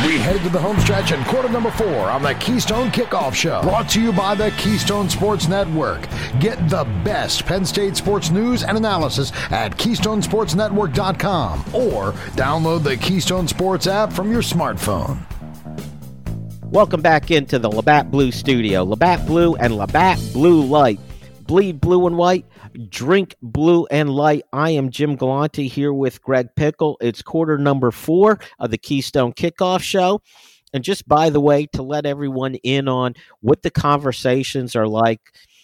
We head to the home stretch in quarter number 4 on the Keystone Kickoff Show. Brought to you by the Keystone Sports Network. Get the best Penn State sports news and analysis at KeystoneSportsNetwork.com or download the Keystone Sports app from your smartphone. Welcome back into the Labatt Blue Studio. Labatt Blue and Labatt Blue Light. Bleed blue and white, drink blue and light. I am Jim Galante here with Greg Pickle. It's quarter number 4 of the Keystone Kickoff Show. And just by the way, to let everyone in on what the conversations are like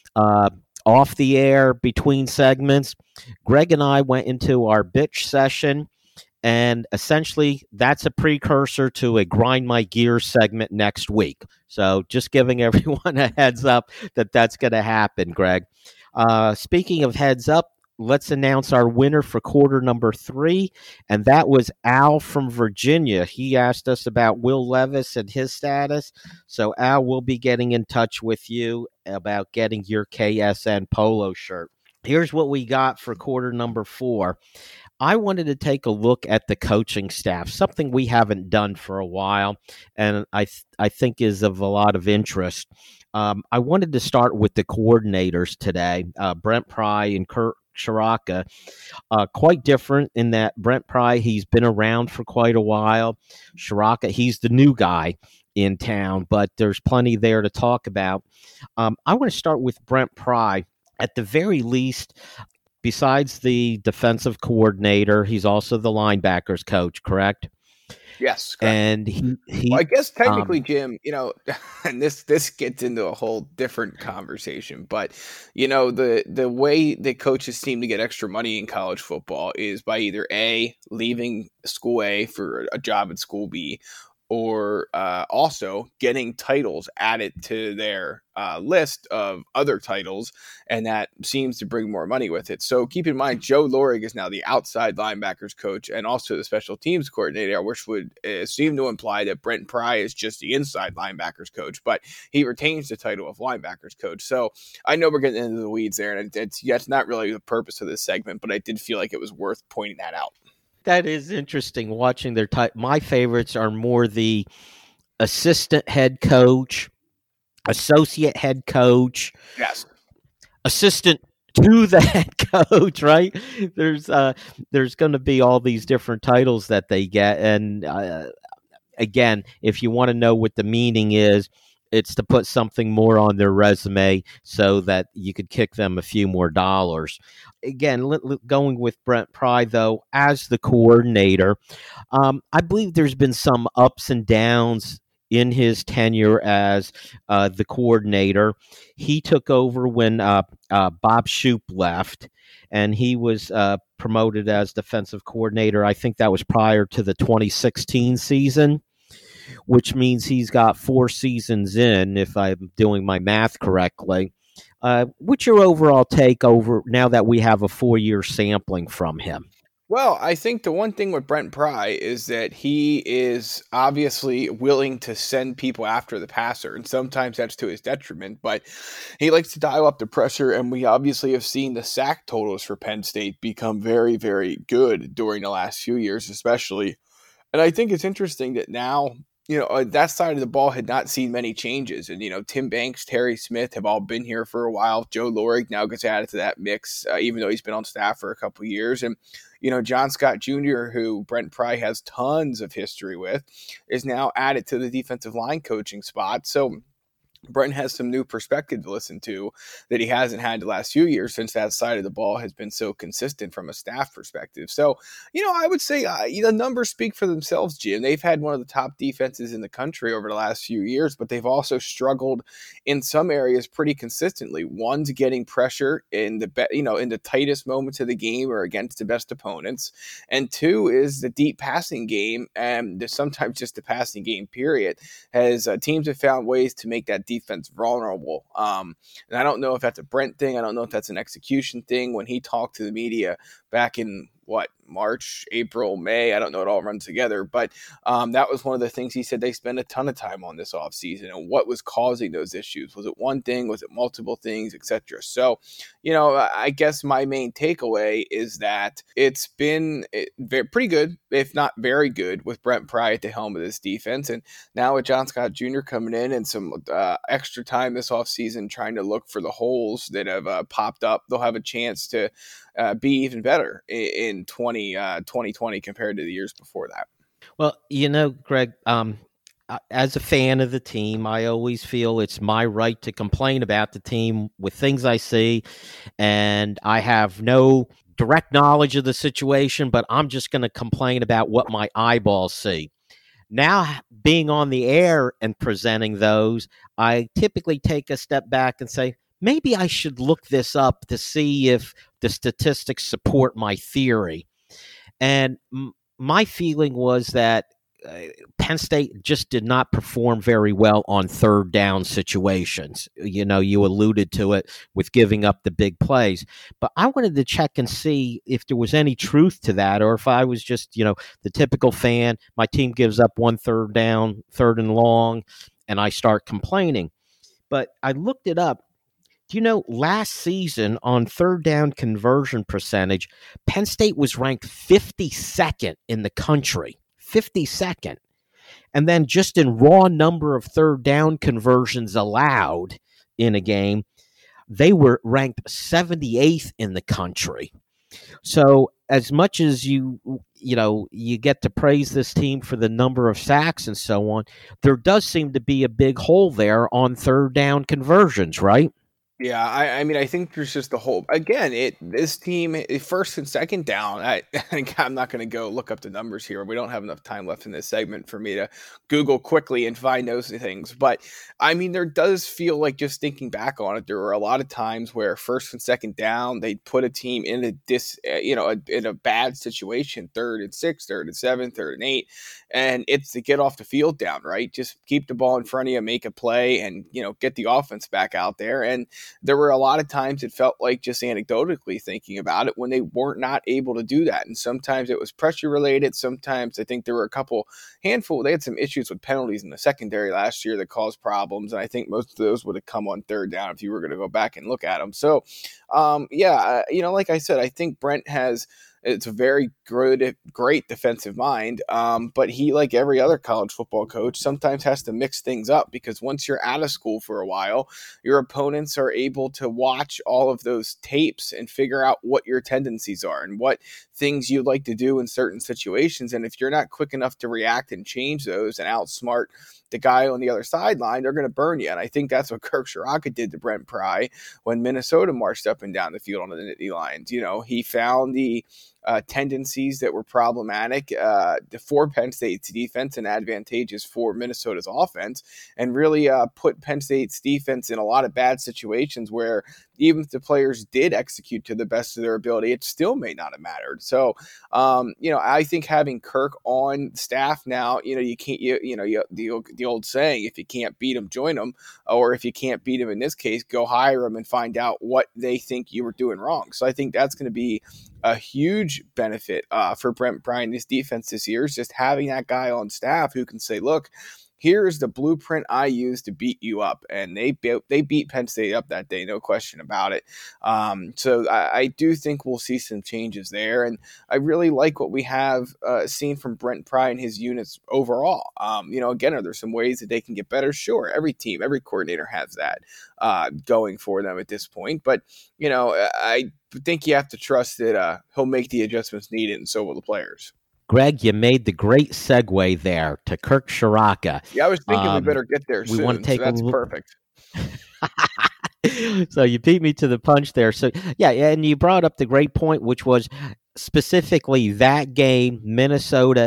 off the air between segments, Greg and I went into our bitch session. And essentially, that's a precursor to a Grind My Gears segment next week. So just giving everyone a heads up that that's going to happen, Greg. Speaking of heads up, let's announce our winner for quarter number 3. And that was Al from Virginia. He asked us about Will Levis and his status. So Al will be getting in touch with you about getting your KSN polo shirt. Here's what we got for quarter number 4. I wanted to take a look at the coaching staff, something we haven't done for a while, and I think is of a lot of interest. I wanted to start with the coordinators today, Brent Pry and Kurt Ciarrocca. Quite different in that Brent Pry, he's been around for quite a while. Ciarrocca, he's the new guy in town, but there's plenty there to talk about. I want to start with Brent Pry. At the very least, besides the defensive coordinator, he's also the linebackers coach, correct? Yes, correct. And he well, I guess technically, Jim, and this gets into a whole different conversation, but the way that coaches seem to get extra money in college football is by either A, leaving school A for a job at school B, or also getting titles added to their list of other titles, and that seems to bring more money with it. So keep in mind, Joe Lorig is now the outside linebackers coach and also the special teams coordinator, which would seem to imply that Brent Pry is just the inside linebackers coach, but he retains the title of linebackers coach. So I know we're getting into the weeds there, and that's not really the purpose of this segment, but I did feel like it was worth pointing that out. That is interesting, watching their type. My favorites are more the assistant head coach, associate head coach, yes, assistant to the head coach, right? There's going to be all these different titles that they get. And again, if you want to know what the meaning is, it's to put something more on their resume so that you could kick them a few more dollars. Again, going with Brent Pry, though, as the coordinator, I believe there's been some ups and downs in his tenure as the coordinator. He took over when Bob Shoop left, and he was promoted as defensive coordinator. I think that was prior to the 2016 season, which means he's got 4 seasons in, if I'm doing my math correctly. What's your overall take over now that we have a 4-year sampling from him? Well, I think the one thing with Brent Pry is that he is obviously willing to send people after the passer, and sometimes that's to his detriment, but he likes to dial up the pressure, and we obviously have seen the sack totals for Penn State become very, very good during the last few years, especially. And I think it's interesting that now, that side of the ball had not seen many changes. And, Tim Banks, Terry Smith have all been here for a while. Joe Lorig now gets added to that mix, even though he's been on staff for a couple of years. And, John Scott Jr., who Brent Pry has tons of history with, is now added to the defensive line coaching spot. So Brent has some new perspective to listen to that he hasn't had the last few years since that side of the ball has been so consistent from a staff perspective. So, I would say the numbers speak for themselves, Jim. They've had one of the top defenses in the country over the last few years, but they've also struggled in some areas pretty consistently. One's getting pressure in the tightest moments of the game or against the best opponents. And 2 is the deep passing game, and sometimes just the passing game period, as teams have found ways to make that defense vulnerable. And I don't know if that's a Brent thing. I don't know if that's an execution thing. When he talked to the media back in March, April, May. I don't know. It all runs together. But that was one of the things he said they spent a ton of time on this offseason, and what was causing those issues. Was it one thing? Was it multiple things, etc.? So, I guess my main takeaway is that it's been pretty good, if not very good, with Brent Pry at the helm of this defense. And now with John Scott Jr. coming in and some extra time this offseason trying to look for the holes that have popped up, they'll have a chance to be even better in 2020 compared to the years before that. Well, Greg, as a fan of the team, I always feel it's my right to complain about the team with things I see, and I have no direct knowledge of the situation, but I'm just going to complain about what my eyeballs see. Now, being on the air and presenting those, I typically take a step back and say, maybe I should look this up to see if the statistics support my theory. And my feeling was that Penn State just did not perform very well on third down situations. You alluded to it with giving up the big plays. But I wanted to check and see if there was any truth to that, or if I was just, the typical fan. My team gives up one third down, third and long, and I start complaining. But I looked it up. Last season on third down conversion percentage, Penn State was ranked 52nd in the country. 52nd. And then just in raw number of third down conversions allowed in a game, they were ranked 78th in the country. So as much as you get to praise this team for the number of sacks and so on, there does seem to be a big hole there on third down conversions, right? Yeah, I mean, I think there's just the whole, again, this team, first and second down, I'm not going to go look up the numbers here. We don't have enough time left in this segment for me to Google quickly and find those things. But, I mean, there does feel like, just thinking back on it, there were a lot of times where first and second down, they put a team in in a bad situation, 3rd and 6, 3rd and 7, 3rd and 8, and it's to get off the field down, right? Just keep the ball in front of you, make a play, and, get the offense back out there. And there were a lot of times it felt like, just anecdotally thinking about it, when they weren't not able to do that. And sometimes it was pressure related. Sometimes I think there were they had some issues with penalties in the secondary last year that caused problems. And I think most of those would have come on third down if you were going to go back and look at them. So, like I said, I think Brent it's a very great defensive mind, but he, like every other college football coach, sometimes has to mix things up, because once you're out of school for a while, your opponents are able to watch all of those tapes and figure out what your tendencies are and what things you'd like to do in certain situations. And if you're not quick enough to react and change those and outsmart the guy on the other sideline, they're going to burn you. And I think that's what Kirk Ciarrocca did to Brent Pry when Minnesota marched up and down the field on the Nittany Lions. He found the tendencies that were problematic for Penn State's defense and advantageous for Minnesota's offense, and really put Penn State's defense in a lot of bad situations where even if the players did execute to the best of their ability, it still may not have mattered. So, I think having Kirk on staff now, you can't, the old saying, if you can't beat them, join them, or if you can't beat them in this case, go hire them and find out what they think you were doing wrong. So I think that's going to be a huge benefit for Brent Pry and his defense this year, is just having that guy on staff who can say, look, here's the blueprint I used to beat you up. And they beat Penn State up that day, no question about it. So I do think we'll see some changes there. And I really like what we have seen from Brent Pry and his units overall. Again, are there some ways that they can get better? Sure. Every team, every coordinator has that going for them at this point. But, I think you have to trust that he'll make the adjustments needed, and so will the players. Greg, you made the great segue there to Kirk Ciarrocca. Yeah, I was thinking we better get there soon. We want to take that's perfect. So you beat me to the punch there. So, yeah, and you brought up the great point, which was specifically that game, Minnesota's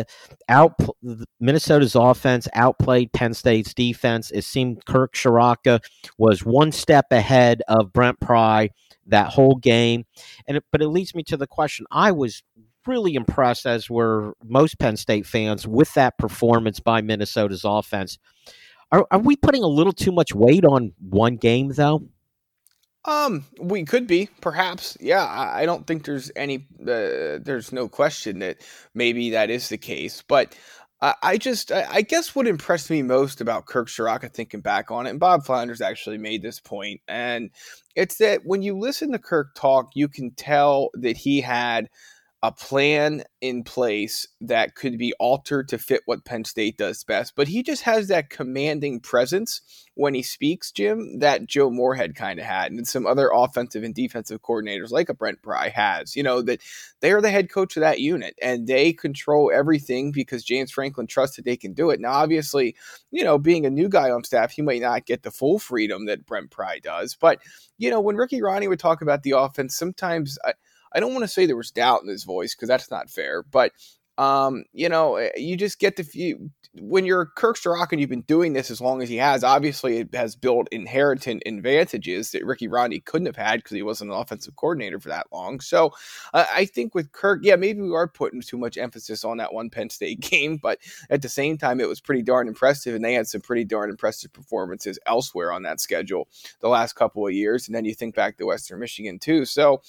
offense outplayed Penn State's defense. It seemed Kirk Ciarrocca was one step ahead of Brent Pry that whole game. But it leads me to the question. I was really impressed, as were most Penn State fans, with that performance by Minnesota's offense. Are we putting a little too much weight on one game, though? We could be, perhaps. Yeah, I don't think there's there's no question that maybe that is the case. But I guess what impressed me most about Kirk Ciarrocca, thinking back on it, and Bob Flounders actually made this point, and it's that when you listen to Kirk talk, you can tell that he had a plan in place that could be altered to fit what Penn State does best. But he just has that commanding presence when he speaks, Jim, that Joe Moorhead kind of had, and some other offensive and defensive coordinators like a Brent Pry has, that they're the head coach of that unit and they control everything because James Franklin trusts that they can do it. Now, obviously, being a new guy on staff, he might not get the full freedom that Brent Pry does. But, when Ricky Rahne would talk about the offense, sometimes I don't want to say there was doubt in his voice because that's not fair, but you just get when you're Kirk Ciarrocca and you've been doing this as long as he has, obviously it has built inherent advantages that Ricky Rahne couldn't have had because he wasn't an offensive coordinator for that long. So I think with Kirk, maybe we are putting too much emphasis on that one Penn State game, but at the same time, it was pretty darn impressive, and they had some pretty darn impressive performances elsewhere on that schedule the last couple of years. And then you think back to Western Michigan too. So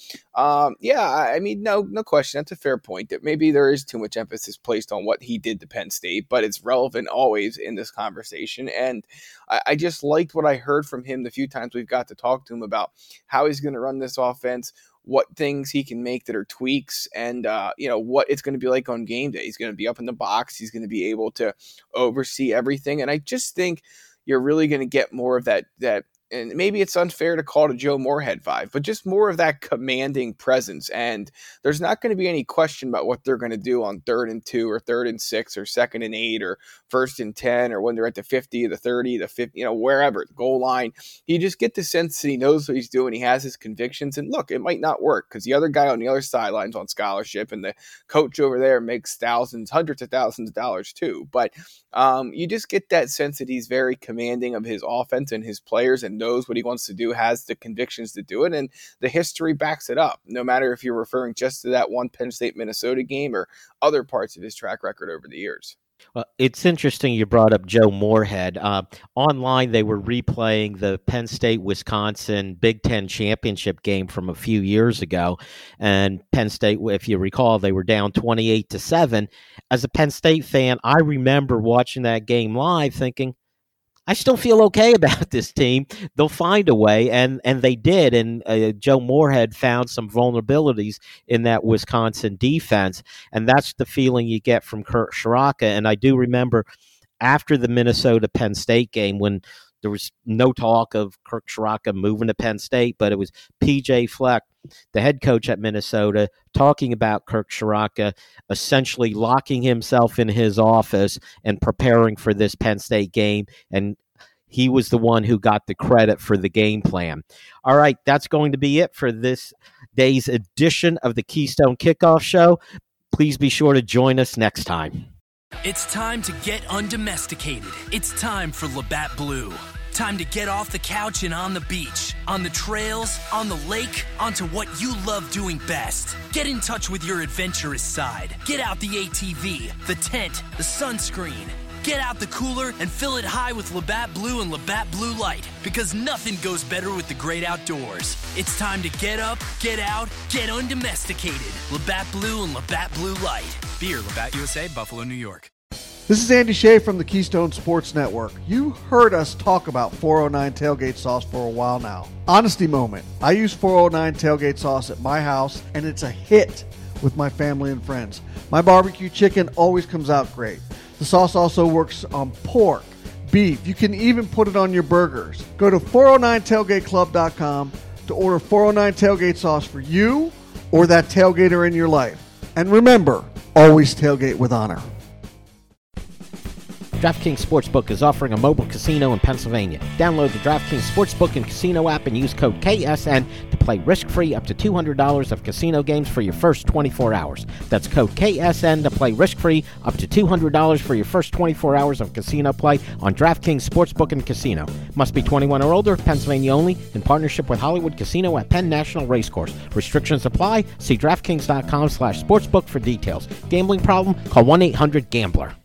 no question. That's a fair point that maybe there is too much emphasis placed on what he did to Penn State, but it's relevant always in this conversation. And I just liked what I heard from him the few times we've got to talk to him about how he's going to run this offense, what things he can make that are tweaks, and what it's going to be like on game day. He's going to be up in the box. He's going to be able to oversee everything. And I just think you're really going to get more of that and maybe it's unfair to call it a Joe Moorhead vibe, but just more of that commanding presence. And there's not going to be any question about what they're going to do on 3rd and 2 or 3rd and 6 or 2nd and 8 or 1st and 10 or when they're at the 50, the 30, the 50, wherever, goal line. You just get the sense that he knows what he's doing. He has his convictions. And look, it might not work because the other guy on the other sidelines on scholarship and the coach over there makes hundreds of thousands of dollars too. But you just get that sense that he's very commanding of his offense and his players and knows what he wants to do, has the convictions to do it, and the history backs it up, no matter if you're referring just to that one Penn State-Minnesota game or other parts of his track record over the years. Well, it's interesting you brought up Joe Moorhead. Online, they were replaying the Penn State-Wisconsin Big Ten championship game from a few years ago. And Penn State, if you recall, they were down 28-7. As a Penn State fan, I remember watching that game live thinking, I still feel okay about this team. They'll find a way, and they did. And Joe Moorhead found some vulnerabilities in that Wisconsin defense, and that's the feeling you get from Kirk Ciarrocca. And I do remember after the Minnesota-Penn State game when there was no talk of Kirk Ciarrocca moving to Penn State, but it was P.J. Fleck, the head coach at Minnesota, talking about Kirk Ciarrocca essentially locking himself in his office and preparing for this Penn State game, and he was the one who got the credit for the game plan. All right, that's going to be it for this day's edition of the Keystone Kickoff Show. Please be sure to join us next time. It's time to get undomesticated. It's time for Labatt Blue. Time to get off the couch and on the beach, on the trails, on the lake, onto what you love doing best. Get in touch with your adventurous side. Get out the ATV, the tent, the sunscreen. Get out the cooler and fill it high with Labatt Blue and Labatt Blue Light, because nothing goes better with the great outdoors. It's time to get up, get out, get undomesticated. Labatt Blue and Labatt Blue Light. Beer, Labatt USA, Buffalo, New York. This is Andy Shea from the Keystone Sports Network. You heard us talk about 409 tailgate sauce for a while now. Honesty moment. I use 409 tailgate sauce at my house, and it's a hit with my family and friends. My barbecue chicken always comes out great. The sauce also works on pork, beef. You can even put it on your burgers. Go to 409tailgateclub.com to order 409 tailgate sauce for you or that tailgater in your life. And remember, always tailgate with honor. DraftKings Sportsbook is offering a mobile casino in Pennsylvania. Download the DraftKings Sportsbook and Casino app and use code KSN to play risk-free up to $200 of casino games for your first 24 hours. That's code KSN to play risk-free up to $200 for your first 24 hours of casino play on DraftKings Sportsbook and Casino. Must be 21 or older, Pennsylvania only, in partnership with Hollywood Casino at Penn National Racecourse. Restrictions apply. See DraftKings.com/sportsbook for details. Gambling problem? Call 1-800-GAMBLER.